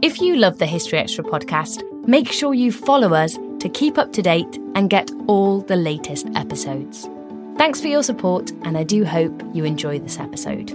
If you love the History Extra podcast, make sure you follow us to keep up to date and get all the latest episodes. Thanks for your support, and I do hope you enjoy this episode.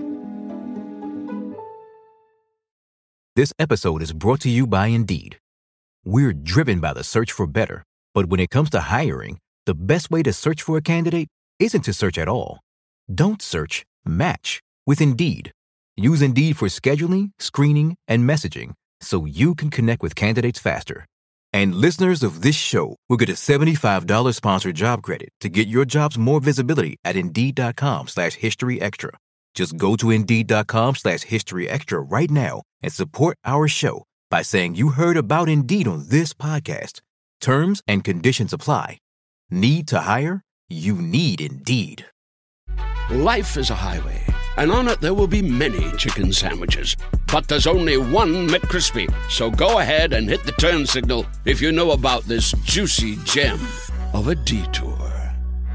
This episode is brought to you by Indeed. We're driven by the search for better, but when it comes to hiring, the best way to search for a candidate isn't to search at all. Don't search, match with Indeed. Use Indeed for scheduling, screening, and messaging so you can connect with candidates faster. And listeners of this show will get a $75 sponsored job credit to get your jobs more visibility at Indeed.com/HistoryExtra. Just go to Indeed.com/HistoryExtra right now and support our show by saying you heard about Indeed on this podcast. Terms and conditions apply. Need to hire? You need Indeed. Life is a highway, and on it there will be many chicken sandwiches. But there's only one McCrispy. So go ahead and hit the turn signal if you know about this juicy gem of a detour.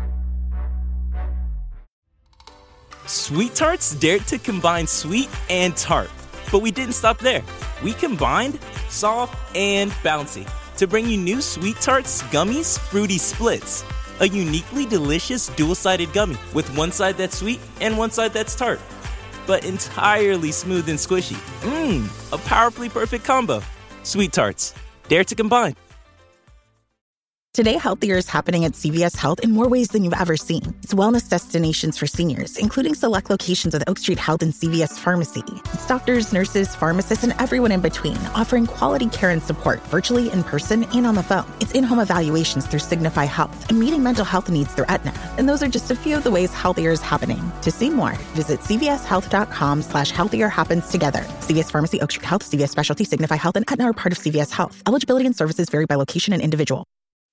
Sweet Tarts dared to combine sweet and tart. But we didn't stop there. We combined soft and bouncy to bring you new Sweet Tarts Gummies Fruity Splits. A uniquely delicious dual-sided gummy with one side that's sweet and one side that's tart. But entirely smooth and squishy. A powerfully perfect combo. Sweet Tarts. Dare to combine. Today, Healthier is happening at CVS Health in more ways than you've ever seen. It's wellness destinations for seniors, including select locations of the Oak Street Health and CVS Pharmacy. It's doctors, nurses, pharmacists, and everyone in between, offering quality care and support virtually, in person, and on the phone. It's in-home evaluations through Signify Health and meeting mental health needs through Aetna. And those are just a few of the ways Healthier is happening. To see more, visit cvshealth.com/healthier happens together. CVS Pharmacy, Oak Street Health, CVS Specialty, Signify Health, and Aetna are part of CVS Health. Eligibility and services vary by location and individual.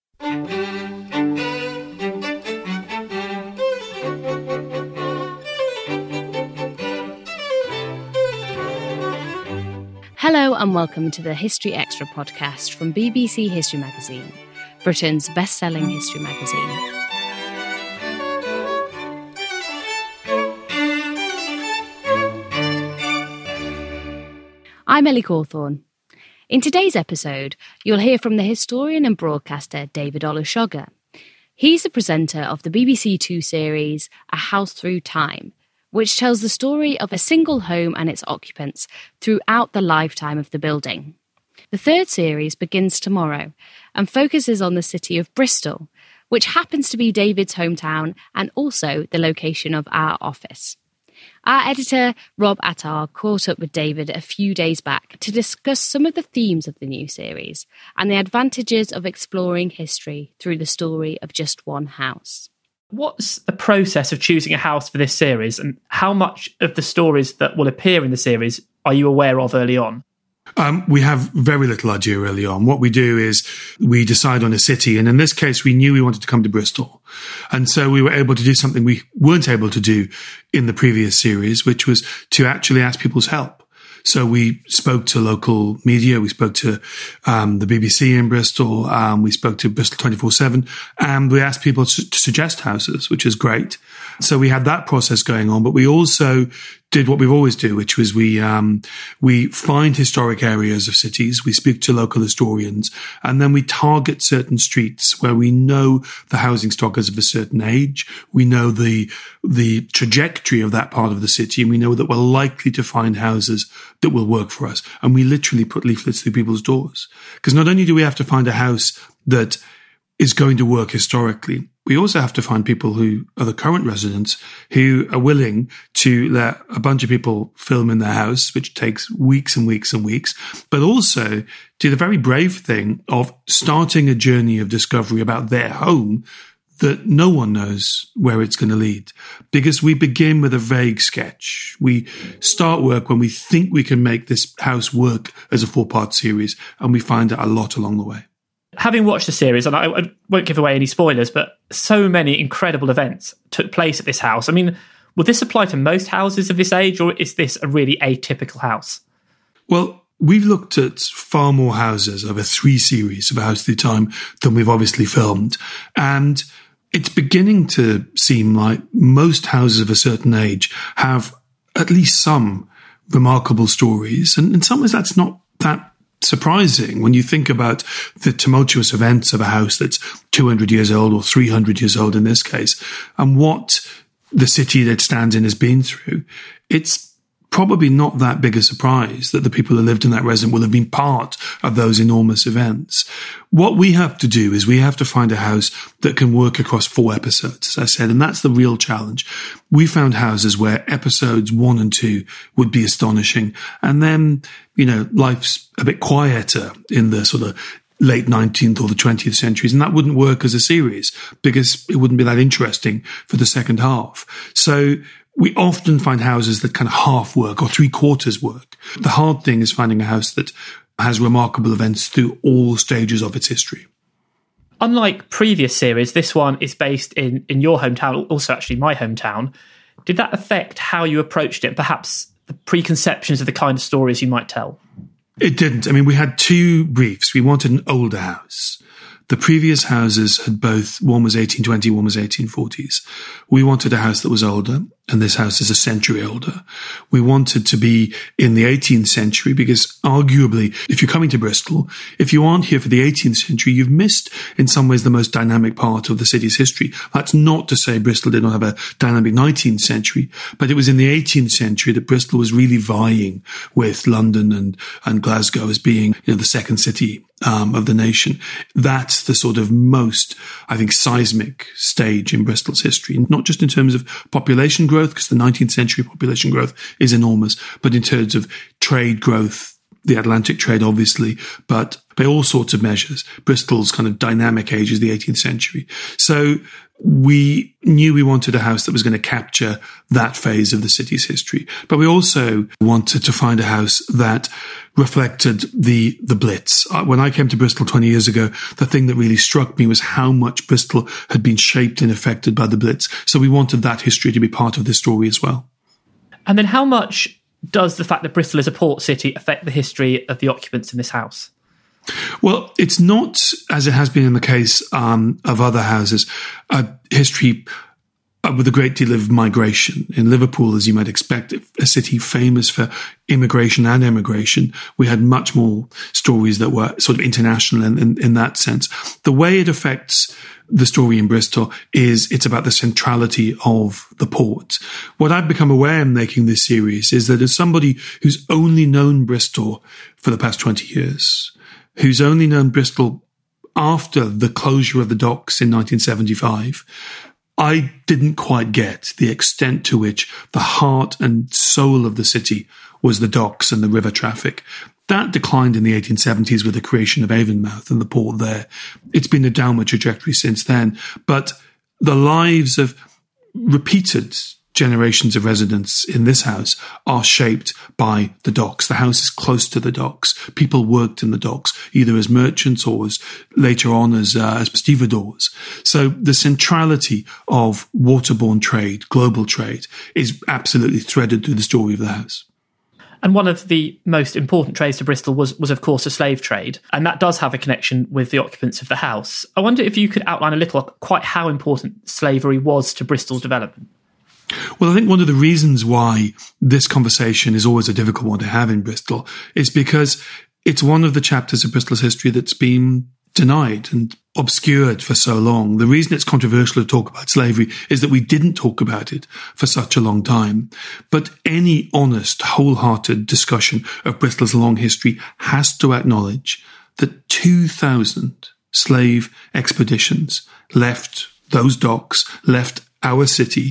Hello and welcome to the History Extra podcast from BBC History Magazine, Britain's best-selling history magazine. I'm Ellie Cawthorne. In today's episode, you'll hear from the historian and broadcaster David Olusoga. He's the presenter of the BBC Two series, A House Through Time, which tells the story of a single home and its occupants throughout the lifetime of the building. The third series begins tomorrow and focuses on the city of Bristol, which happens to be David's hometown and also the location of our office. Our editor, Rob Attar, caught up with David a few days back to discuss some of the themes of the new series and the advantages of exploring history through the story of just one house. What's the process of choosing a house for this series, and how much of the stories that will appear in the series are you aware of early on? We have very little idea early on. What we do is we decide on a city, and in this case, we knew we wanted to come to Bristol. And so we were able to do something we weren't able to do in the previous series, which was to actually ask people's help. So we spoke to local media, we spoke to the BBC in Bristol, we spoke to Bristol 24/7, and we asked people to suggest houses, which is great. So we had that process going on, but we also did what we've always do, which was we find historic areas of cities, we speak to local historians, and then we target certain streets where we know the housing stock is of a certain age, we know the trajectory of that part of the city, and we know that we're likely to find houses that will work for us. And we literally put leaflets through people's doors. Because not only do we have to find a house that is going to work historically, we also have to find people who are the current residents who are willing to let a bunch of people film in their house, which takes weeks and weeks and weeks, but also do the very brave thing of starting a journey of discovery about their home that no one knows where it's going to lead. Because we begin with a vague sketch. We start work when we think we can make this house work as a 4-part series, and we find out a lot along the way. Having watched the series, and I won't give away any spoilers, but so many incredible events took place at this house. I mean, would this apply to most houses of this age, or is this a really atypical house? Well, we've looked at far more houses over 3 series of A House Through Time than we've obviously filmed. And it's beginning to seem like most houses of a certain age have at least some remarkable stories. And in some ways, that's not that surprising when you think about the tumultuous events of a house that's 200 years old or 300 years old in this case, and what the city that it stands in has been through. It's probably not that big a surprise that the people who lived in that residence will have been part of those enormous events. What we have to do is we have to find a house that can work across 4 episodes, as I said, and that's the real challenge. We found houses where episodes 1 and 2 would be astonishing, and then, life's a bit quieter in the sort of late 19th or the 20th centuries, and that wouldn't work as a series because it wouldn't be that interesting for the second half. So we often find houses that kind of half work or 3/4 work. The hard thing is finding a house that has remarkable events through all stages of its history. Unlike previous series, this one is based in your hometown, also actually my hometown. Did that affect how you approached it, perhaps the preconceptions of the kind of stories you might tell? It didn't. I mean, we had 2 briefs. We wanted an older house. The previous houses had both, one was 1820, one was 1840s. We wanted a house that was older, and this house is a century older. We wanted to be in the 18th century because arguably, if you're coming to Bristol, if you aren't here for the 18th century, you've missed in some ways the most dynamic part of the city's history. That's not to say Bristol did not have a dynamic 19th century, but it was in the 18th century that Bristol was really vying with London and Glasgow as being, the second city of the nation. That's the sort of most, I think, seismic stage in Bristol's history, not just in terms of population growth, because the 19th century population growth is enormous, but in terms of trade growth, the Atlantic trade, obviously, but by all sorts of measures, Bristol's kind of dynamic age is the 18th century. So we knew we wanted a house that was going to capture that phase of the city's history. But we also wanted to find a house that reflected the Blitz. When I came to Bristol 20 years ago, the thing that really struck me was how much Bristol had been shaped and affected by the Blitz. So we wanted that history to be part of this story as well. And then how much does the fact that Bristol is a port city affect the history of the occupants in this house? Well, it's not, as it has been in the case of other houses, a history with a great deal of migration. In Liverpool, as you might expect, a city famous for immigration and emigration, we had much more stories that were sort of international in that sense. The way it affects the story in Bristol is it's about the centrality of the port. What I've become aware in making this series is that as somebody who's only known Bristol for the past 20 years, who's only known Bristol after the closure of the docks in 1975, I didn't quite get the extent to which the heart and soul of the city was the docks and the river traffic. That declined in the 1870s with the creation of Avonmouth and the port there. It's been a downward trajectory since then. But the lives of repeated generations of residents in this house are shaped by the docks. The house is close to the docks. People worked in the docks, either as merchants or as later on as stevedores. So the centrality of waterborne trade, global trade, is absolutely threaded through the story of the house. And one of the most important trades to Bristol was of course, a slave trade. And that does have a connection with the occupants of the house. I wonder if you could outline a little quite how important slavery was to Bristol's development. Well, I think one of the reasons why this conversation is always a difficult one to have in Bristol is because it's one of the chapters of Bristol's history that's been denied and obscured for so long. The reason it's controversial to talk about slavery is that we didn't talk about it for such a long time. But any honest, wholehearted discussion of Bristol's long history has to acknowledge that 2,000 slave expeditions left those docks, left our city,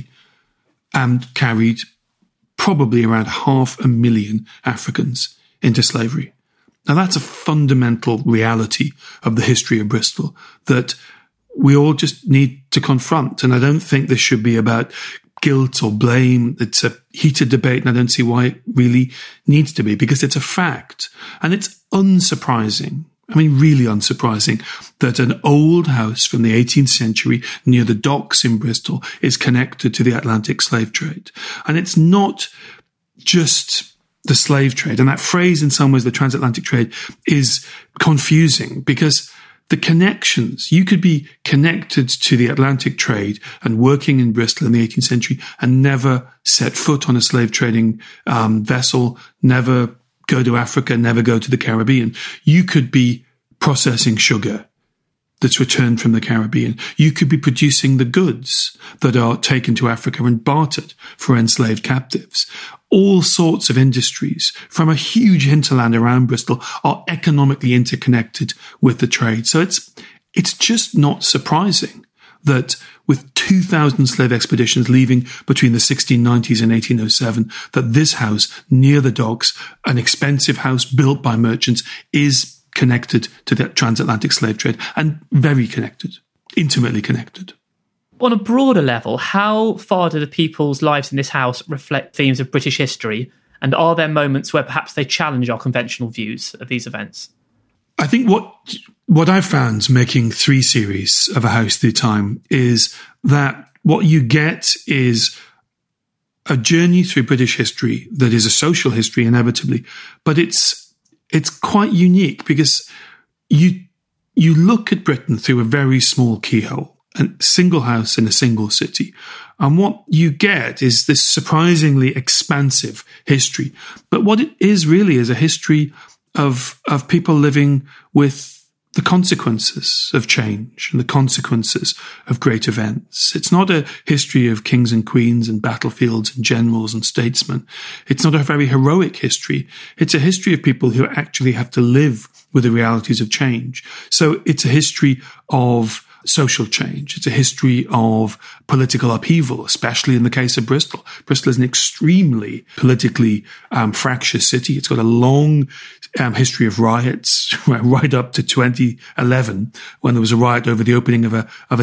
and carried probably around 500,000 Africans into slavery. Now, that's a fundamental reality of the history of Bristol that we all just need to confront. And I don't think this should be about guilt or blame. It's a heated debate, and I don't see why it really needs to be, because it's a fact. And it's unsurprising, really unsurprising, that an old house from the 18th century near the docks in Bristol is connected to the Atlantic slave trade. And it's not just the slave trade. And that phrase, in some ways, the transatlantic trade, is confusing because the connections, you could be connected to the Atlantic trade and working in Bristol in the 18th century and never set foot on a slave trading vessel, never go to Africa, never go to the Caribbean. You could be processing sugar that's returned from the Caribbean. You could be producing the goods that are taken to Africa and bartered for enslaved captives. All sorts of industries from a huge hinterland around Bristol are economically interconnected with the trade. So it's just not surprising that with 2,000 slave expeditions leaving between the 1690s and 1807, that this house near the docks, an expensive house built by merchants, is connected to the transatlantic slave trade, and very connected, intimately connected. On a broader level, how far do the people's lives in this house reflect themes of British history? And are there moments where perhaps they challenge our conventional views of these events? I think what I've found making 3 series of A House Through Time is that what you get is a journey through British history that is a social history, inevitably, but it's quite unique because you look at Britain through a very small keyhole, a single house in a single city. And what you get is this surprisingly expansive history. But what it is really is a history of people living with the consequences of change and the consequences of great events. It's not a history of kings and queens and battlefields and generals and statesmen. It's not a very heroic history. It's a history of people who actually have to live with the realities of change. So it's a history of social change. It's a history of political upheaval, especially in the case of Bristol. Bristol is an extremely politically fractious city. It's got a long history of riots, right up to 2011, when there was a riot over the opening of a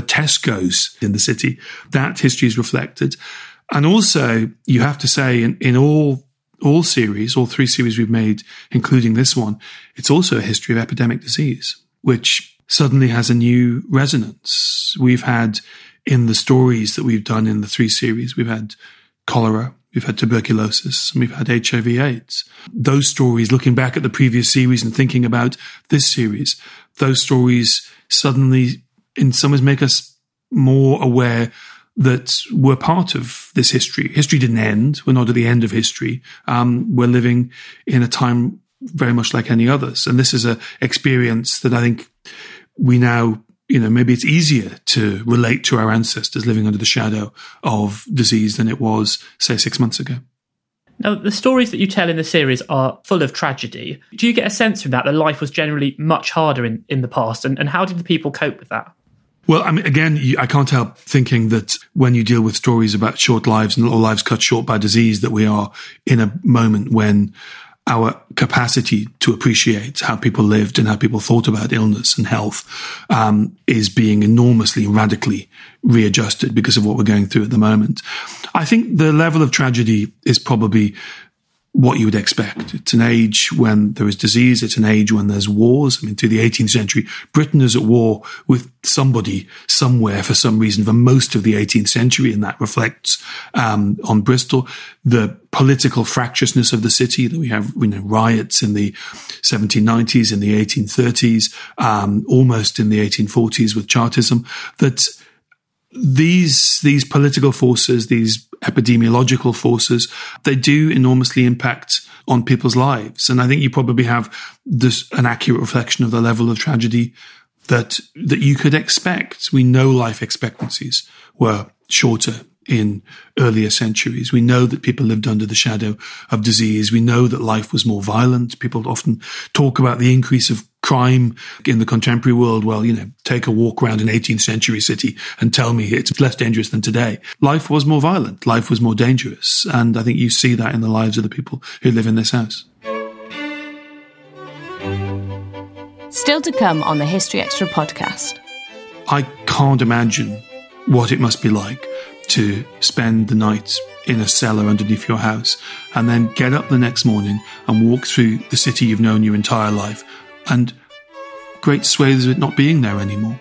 Tesco's in the city. That history is reflected. And also, you have to say, in all series, all 3 series we've made, including this one, it's also a history of epidemic disease, which suddenly has a new resonance. We've had, in the stories that we've done in the 3 series, we've had cholera, we've had tuberculosis, and we've had HIV/AIDS. Those stories, looking back at the previous series and thinking about this series, those stories suddenly, in some ways, make us more aware that we're part of this history. History didn't end. We're not at the end of history. We're living in a time very much like any others. And this is an experience that I think we now, maybe it's easier to relate to our ancestors living under the shadow of disease than it was, say, 6 months ago. Now, the stories that you tell in the series are full of tragedy. Do you get a sense from that life was generally much harder in the past? And how did the people cope with that? Well, I mean, again, I can't help thinking that when you deal with stories about short lives and lives cut short by disease, that we are in a moment when our capacity to appreciate how people lived and how people thought about illness and health is being enormously, radically readjusted because of what we're going through at the moment. I think the level of tragedy is probably what you would expect. It's an age when there is disease. It's an age when there's wars. I mean, through the 18th century, Britain is at war with somebody somewhere for some reason for most of the 18th century, and that reflects on Bristol. The political fractiousness of the city, that we have riots in the 1790s, in the 1830s, almost in the 1840s with Chartism, that these political forces, these epidemiological forces, they do enormously impact on people's lives. And I think you probably have an accurate reflection of the level of tragedy that you could expect. We know life expectancies were shorter in earlier centuries. We know that people lived under the shadow of disease. We know that life was more violent. People often talk about the increase of crime in the contemporary world. Well, take a walk around an 18th century city and tell me it's less dangerous than today. Life was more violent. Life was more dangerous. And I think you see that in the lives of the people who live in this house. Still to come on the History Extra podcast. I can't imagine what it must be like to spend the night in a cellar underneath your house and then get up the next morning and walk through the city you've known your entire life and great swathes of it not being there anymore.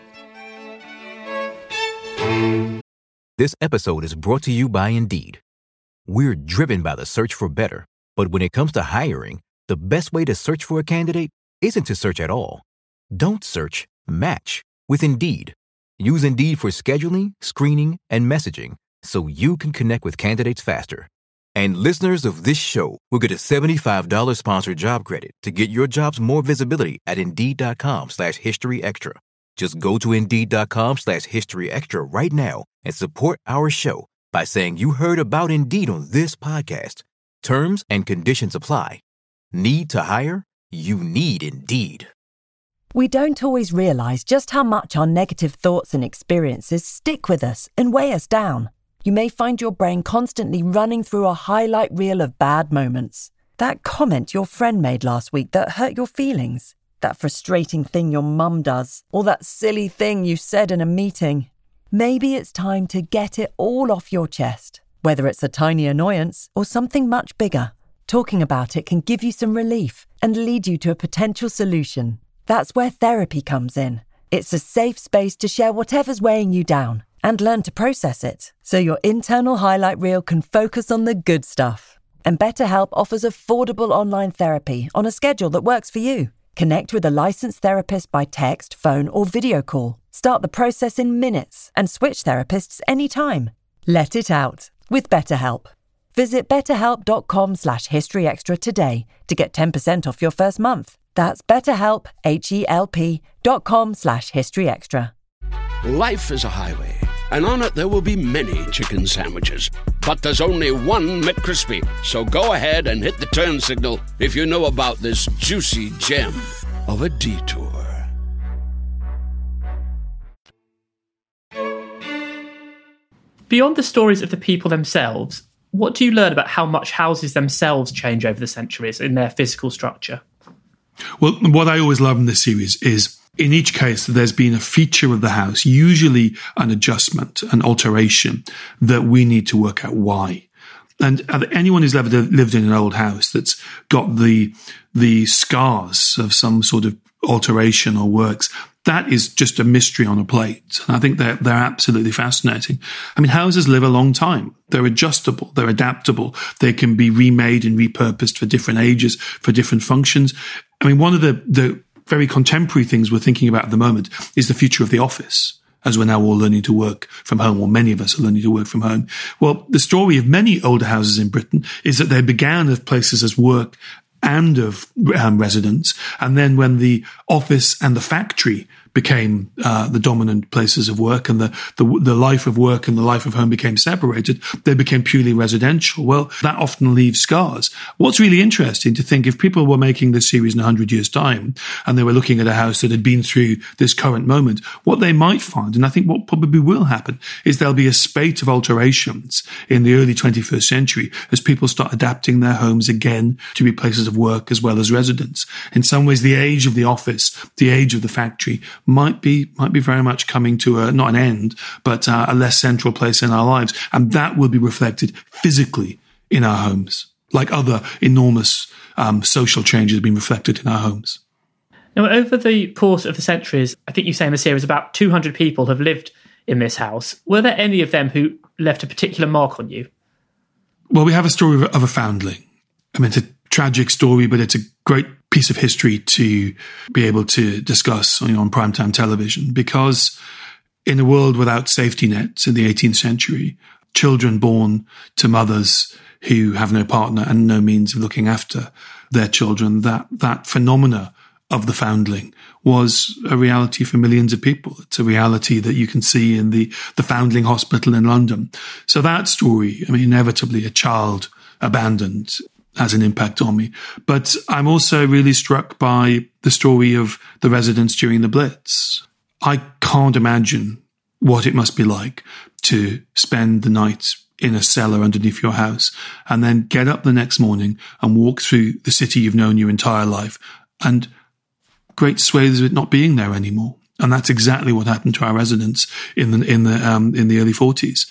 This episode is brought to you by Indeed. We're driven by the search for better, but when it comes to hiring, the best way to search for a candidate isn't to search at all. Don't search, match with Indeed. Use Indeed for scheduling, screening, and messaging so you can connect with candidates faster. And listeners of this show will get a $75 sponsored job credit to get your jobs more visibility at Indeed.com/History Extra. Just go to Indeed.com/History Extra right now and support our show by saying you heard about Indeed on this podcast. Terms and conditions apply. Need to hire? You need Indeed. We don't always realise just how much our negative thoughts and experiences stick with us and weigh us down. You may find your brain constantly running through a highlight reel of bad moments. That comment your friend made last week that hurt your feelings. That frustrating thing your mum does. Or that silly thing you said in a meeting. Maybe it's time to get it all off your chest. Whether it's a tiny annoyance or something much bigger, talking about it can give you some relief and lead you to a potential solution. That's where therapy comes in. It's a safe space to share whatever's weighing you down and learn to process it, so your internal highlight reel can focus on the good stuff. And BetterHelp offers affordable online therapy on a schedule that works for you. Connect with a licensed therapist by text, phone, or video call. Start the process in minutes and switch therapists anytime. Let it out with BetterHelp. Visit betterhelp.com/historyextra today to get 10% off your first month. That's BetterHelp, HELP.com/historyextra. Life is a highway, and on it there will be many chicken sandwiches. But there's only one McCrispy. So go ahead and hit the turn signal if you know about this juicy gem of a detour. Beyond the stories of the people themselves, what do you learn about how much houses themselves change over the centuries in their physical structure? Well, what I always love in this series is, in each case, there's been a feature of the house, usually an adjustment, an alteration, that we need to work out why. And anyone who's ever lived in an old house that's got the scars of some sort of alteration or works, that is just a mystery on a plate. And I think they're absolutely fascinating. I mean, houses live a long time. They're adjustable. They're adaptable. They can be remade and repurposed for different ages, for different functions. I mean, one of the very contemporary things we're thinking about at the moment is the future of the office, as we're now all learning to work from home, or many of us are learning to work from home. Well, the story of many older houses in Britain is that they began as places as work and of residence. And then when the office and the factory became the dominant places of work, and the life of work and the life of home became separated, they became purely residential. Well, that often leaves scars. What's really interesting to think, if people were making this series in 100 years' time and they were looking at a house that had been through this current moment, what they might find, and I think what probably will happen, is there'll be a spate of alterations in the early 21st century as people start adapting their homes again to be places of work as well as residence. In some ways, the age of the office, the age of the factory, might be very much coming to not an end, but a less central place in our lives. And that will be reflected physically in our homes, like other enormous social changes have been reflected in our homes. Now, over the course of the centuries, I think you say in the series about 200 people have lived in this house. Were there any of them who left a particular mark on you? Well, we have a story of a foundling. I mean, it's a tragic story, but it's a great piece of history to be able to discuss on primetime television, because in a world without safety nets in the 18th century, children born to mothers who have no partner and no means of looking after their children, that phenomena of the foundling was a reality for millions of people. It's a reality that you can see in the Foundling Hospital in London. So that story, I mean, inevitably a child abandoned, has an impact on me. But I'm also really struck by the story of the residents during the Blitz. I can't imagine what it must be like to spend the night in a cellar underneath your house and then get up the next morning and walk through the city you've known your entire life, and great swathes of it not being there anymore. And that's exactly what happened to our residents in the early 40s.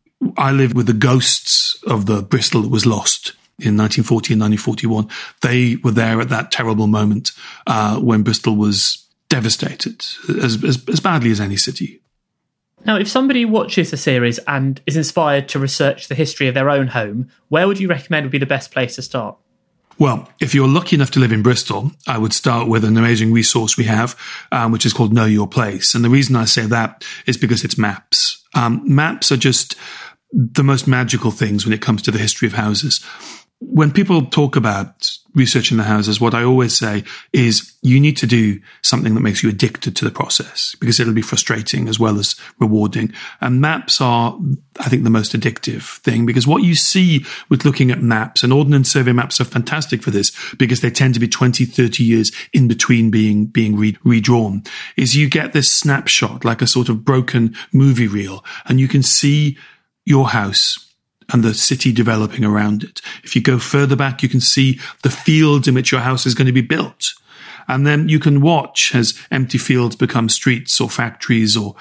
I lived with the ghosts of the Bristol that was lost in 1940 and 1941. They were there at that terrible moment when Bristol was devastated, as badly as any city. Now, if somebody watches the series and is inspired to research the history of their own home, where would you recommend would be the best place to start? Well, if you're lucky enough to live in Bristol, I would start with an amazing resource we have, which is called Know Your Place. And the reason I say that is because it's maps. Maps are just the most magical things when it comes to the history of houses. When people talk about researching the houses, what I always say is you need to do something that makes you addicted to the process, because it'll be frustrating as well as rewarding. And maps are, I think, the most addictive thing, because what you see with looking at maps, and Ordnance Survey maps are fantastic for this, because they tend to be 20, 30 years in between being redrawn, is you get this snapshot, like a sort of broken movie reel, and you can see your house and the city developing around it. If you go further back, you can see the fields in which your house is going to be built. And then you can watch as empty fields become streets or factories or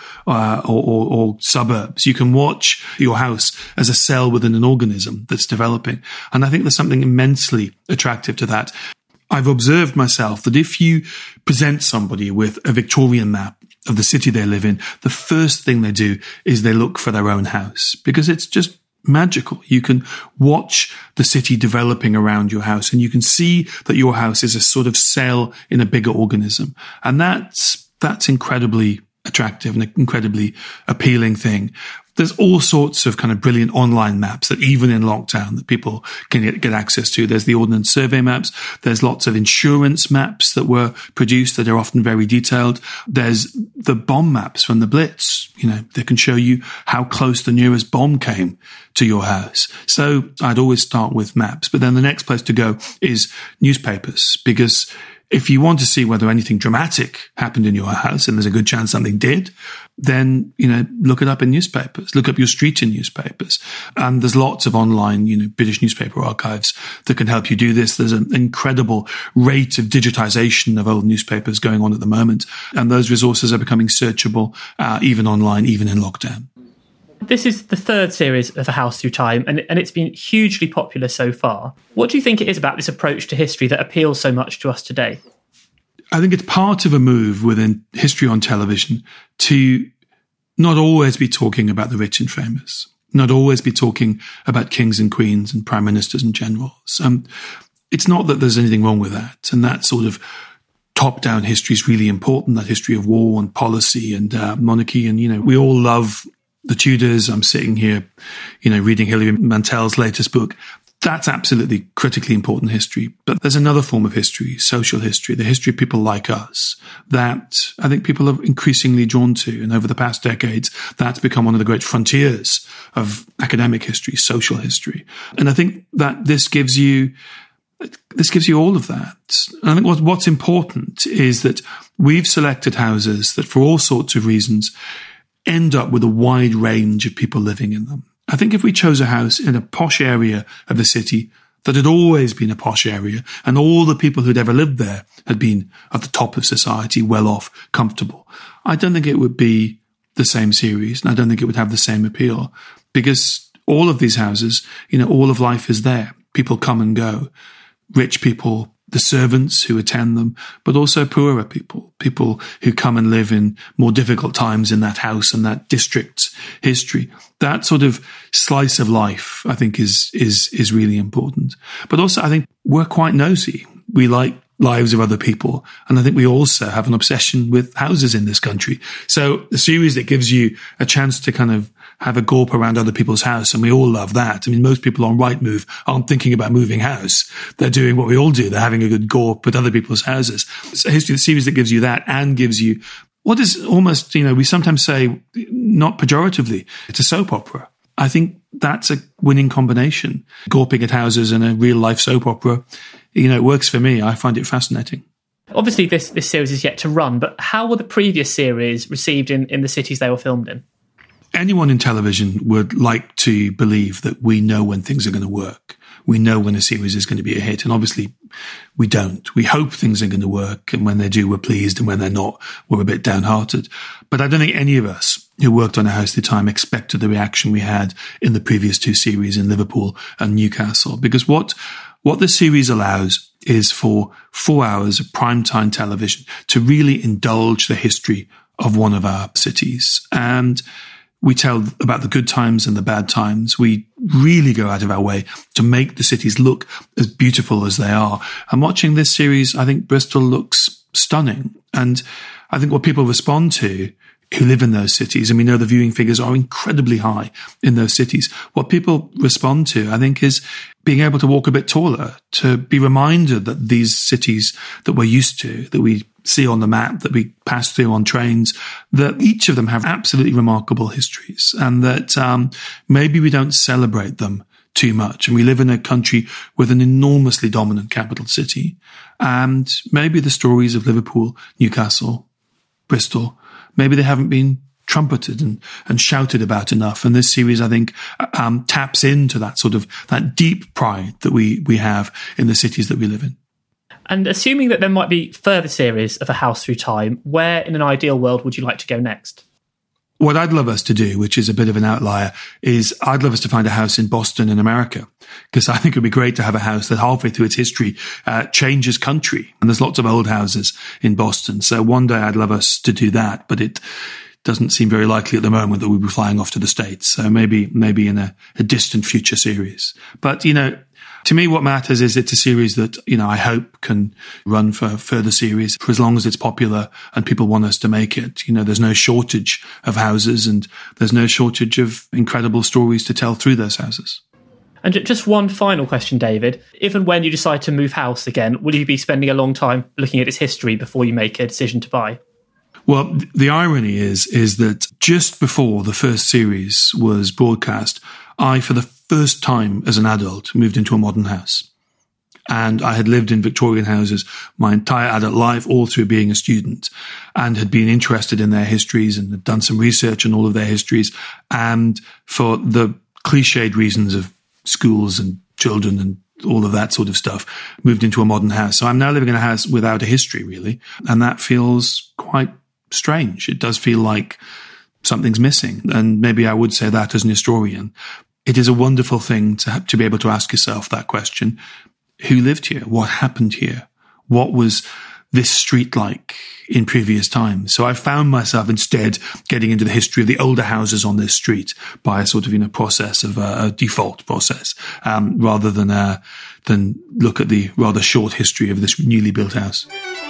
suburbs. You can watch your house as a cell within an organism that's developing. And I think there's something immensely attractive to that. I've observed myself that if you present somebody with a Victorian map of the city they live in, the first thing they do is they look for their own house, because it's just magical. You can watch the city developing around your house, and you can see that your house is a sort of cell in a bigger organism. And that's incredibly attractive and an incredibly appealing thing. There's all sorts of kind of brilliant online maps that even in lockdown that people can get access to. There's the Ordnance Survey maps. There's lots of insurance maps that were produced that are often very detailed. There's the bomb maps from the Blitz. You know, they can show you how close the nearest bomb came to your house. So I'd always start with maps. But then the next place to go is newspapers, because if you want to see whether anything dramatic happened in your house, and there's a good chance something did, then, you know, look it up in newspapers, look up your street in newspapers. And there's lots of online, you know, British newspaper archives that can help you do this. There's an incredible rate of digitization of old newspapers going on at the moment. And those resources are becoming searchable, even online, even in lockdown. This is the third series of A House Through Time, and it's been hugely popular so far. What do you think it is about this approach to history that appeals so much to us today? I think it's part of a move within history on television to not always be talking about the rich and famous, not always be talking about kings and queens and prime ministers and generals. It's not that there's anything wrong with that, and that sort of top-down history is really important, that history of war and policy and monarchy. And, you know, we all love the Tudors. I'm sitting here, you know, reading Hilary Mantel's latest book. That's absolutely critically important history. But there's another form of history, social history, the history of people like us, that I think people are increasingly drawn to. And over the past decades, that's become one of the great frontiers of academic history, social history. And I think that this gives you all of that. And I think what's important is that we've selected houses that, for all sorts of reasons, end up with a wide range of people living in them. I think if we chose a house in a posh area of the city that had always been a posh area, and all the people who'd ever lived there had been at the top of society, well off, comfortable, I don't think it would be the same series, and I don't think it would have the same appeal, because all of these houses, you know, all of life is there. People come and go. Rich people, the servants who attend them, but also poorer people who come and live in more difficult times in that house and that district's history. That sort of slice of life, I think, is really important. But also, I think we're quite nosy. We like lives of other people. And I think we also have an obsession with houses in this country. So a series that gives you a chance to kind of have a gawp around other people's house, and we all love that. I mean, most people on Rightmove aren't thinking about moving house. They're doing what we all do. They're having a good gawp at other people's houses. It's a history, the series that gives you that and gives you what is almost, you know, we sometimes say, not pejoratively, it's a soap opera. I think that's a winning combination. Gawping at houses and a real life soap opera, you know, it works for me. I find it fascinating. Obviously, this series is yet to run, but how were the previous series received in the cities they were filmed in? Anyone in television would like to believe that we know when things are going to work. We know when a series is going to be a hit. And obviously, we don't. We hope things are going to work. And when they do, we're pleased. And when they're not, we're a bit downhearted. But I don't think any of us who worked on A House Through Time expected the reaction we had in the previous two series in Liverpool and Newcastle. Because what the series allows is for 4 hours of primetime television to really indulge the history of one of our cities. And we tell about the good times and the bad times. We really go out of our way to make the cities look as beautiful as they are. And watching this series, I think Bristol looks stunning. And I think what people respond to who live in those cities, and we know the viewing figures are incredibly high in those cities. What people respond to, I think, is being able to walk a bit taller, to be reminded that these cities that we're used to, that we see on the map, that we pass through on trains, that each of them have absolutely remarkable histories, and that maybe we don't celebrate them too much. And we live in a country with an enormously dominant capital city. And maybe the stories of Liverpool, Newcastle, Bristol, maybe they haven't been trumpeted and shouted about enough. And this series, I think, taps into that sort of that deep pride that we have in the cities that we live in. And assuming that there might be further series of A House Through Time, where in an ideal world would you like to go next? What I'd love us to do, which is a bit of an outlier, is I'd love us to find a house in Boston in America, because I think it would be great to have a house that halfway through its history changes country. And there's lots of old houses in Boston. So one day I'd love us to do that, but it doesn't seem very likely at the moment that we'll be flying off to the States. So maybe in a distant future series. But, to me, what matters is it's a series that, I hope can run for further series for as long as it's popular and people want us to make it. There's no shortage of houses and there's no shortage of incredible stories to tell through those houses. And just one final question, David. If and when you decide to move house again, will you be spending a long time looking at its history before you make a decision to buy? Well, the irony is that just before the first series was broadcast, I, for the first time as an adult, moved into a modern house. And I had lived in Victorian houses my entire adult life, all through being a student, and had been interested in their histories and had done some research on all of their histories. And for the cliched reasons of schools and children and all of that sort of stuff, moved into a modern house. So I'm now living in a house without a history, really. And that feels quite strange. It does feel like something's missing. And maybe I would say that as an historian. It is a wonderful thing to be able to ask yourself that question. Who lived here? What happened here? What was this street like in previous times? So I found myself instead getting into the history of the older houses on this street by a sort of, process of a default process, rather than look at the rather short history of this newly built house.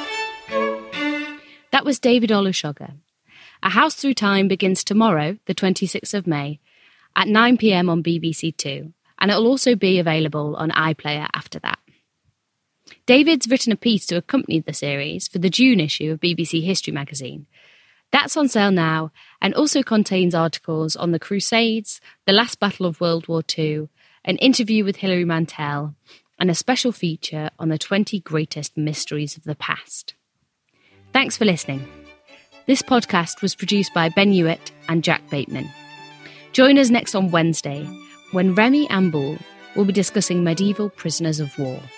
That was David Olusoga. A House Through Time begins tomorrow, the 26th of May, at 9 p.m. on BBC Two, and it'll also be available on iPlayer after that. David's written a piece to accompany the series for the June issue of BBC History magazine. That's on sale now and also contains articles on the Crusades, the last battle of World War II, an interview with Hilary Mantel, and a special feature on the 20 greatest mysteries of the past. Thanks for listening. This podcast was produced by Ben Hewitt and Jack Bateman. Join us next on Wednesday, when Remy Amble will be discussing medieval prisoners of war.